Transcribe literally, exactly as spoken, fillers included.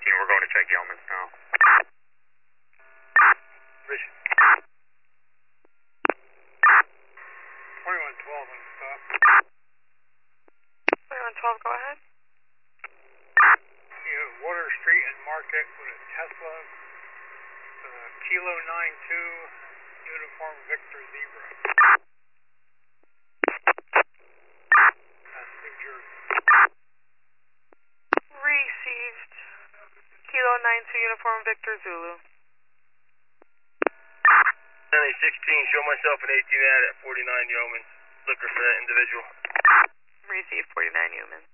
eighteen, we're going to check Yeomans now. Rich. twenty-one twelve on the stop. twenty-one twelve, go ahead. You have Water Street and Market with a Tesla, uh, Kilo nine two, Uniform Victor Zebra. That's New Jersey. Received. Kilo nine two, Uniform Victor Zulu. L A sixteen, show myself an eighteen ad at forty-nine Yeomans. Liquor for that individual. Received, forty-nine Yeomans.